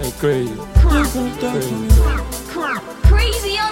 me crazy. Crazy on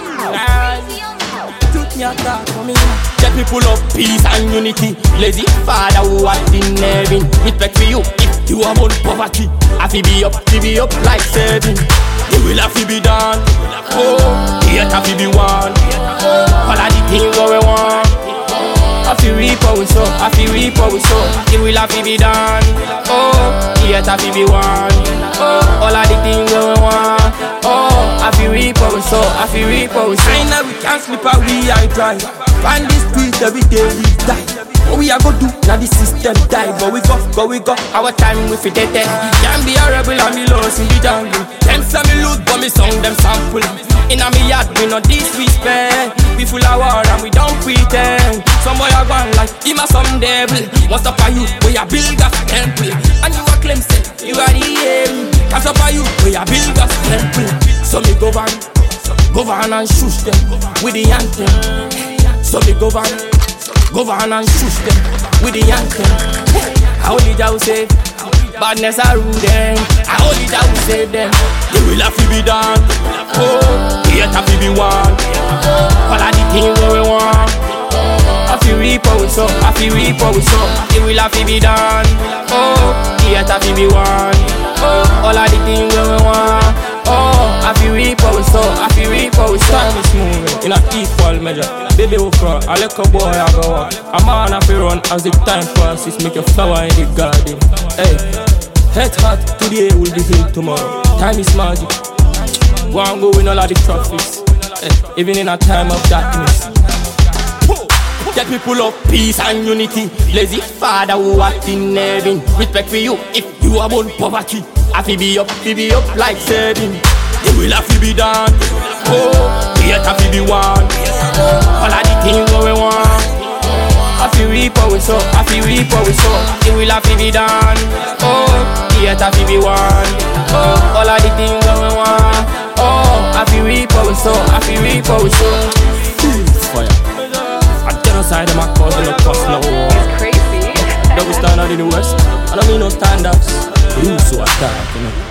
Truth me attack for me. Get people of peace and unity. Lazy father who are in heaven. Respect for you if you are on poverty. I fi be up like 7. You will have to be done. Oh, you have to be one. All of the things what we want. I feel reap what we sow, I feel reap what we sow. It will have to be done. Oh, yet I feel be one. Oh, all of the things that we want. Oh, I feel reap what we sow, I feel reap what we sow. I know we can't sleep and we are trying. Find the street every day we die. What we are gonna do? Now the system die. But we go, our time we fit it. Can't be a rebel and be lost in the jungle. Them say me loot but me song them sample. In a me yard we no disrespect. We full of war and we don't pretend. Some boy a gone like him a some devil. What's up for you? We a build a temple. And you a claim say you are the aim. What's up for you? We a build a temple. So me govern and shush them with the anthem. So me govern and shush them with the anthem. I only Jah save, badness a rule them. I only Jah save them. You will have to be done. Oh, yet have to be one. All of the things that we want. I feel reap what we sow, I feel reap what we sow. It will have to be done. Oh, yet have to be one. Oh, all of the things that we want. Oh, I feel reap what we sow, I feel reap what we sow. Time is moving in an equal measure. Baby will cry, I like a boy I go up. A man have to run as the time passes. Make a flower in the garden. Hey, head hot today will be healed tomorrow. Time is magic. Go and go in all of the traffics. Hey, even in a time of darkness. Get people of peace and unity. Lazy father who are in heaven. Respect for you if you are born poverty. I fi be up like 7. You will have to be done. Oh, yet I fi be one. All of the things that we want. I fi reap what we sow, I fi reap what we sow. It will have to be done. Oh, yet I fi be one. Oh, all of the things that we want. Oh, I fi reap what we sow, I fi reap what we sow. Fire. Genocide, them a cause them no cost no war. It's crazy. Double standard in the West, and I mean no standards. You so attack, you know.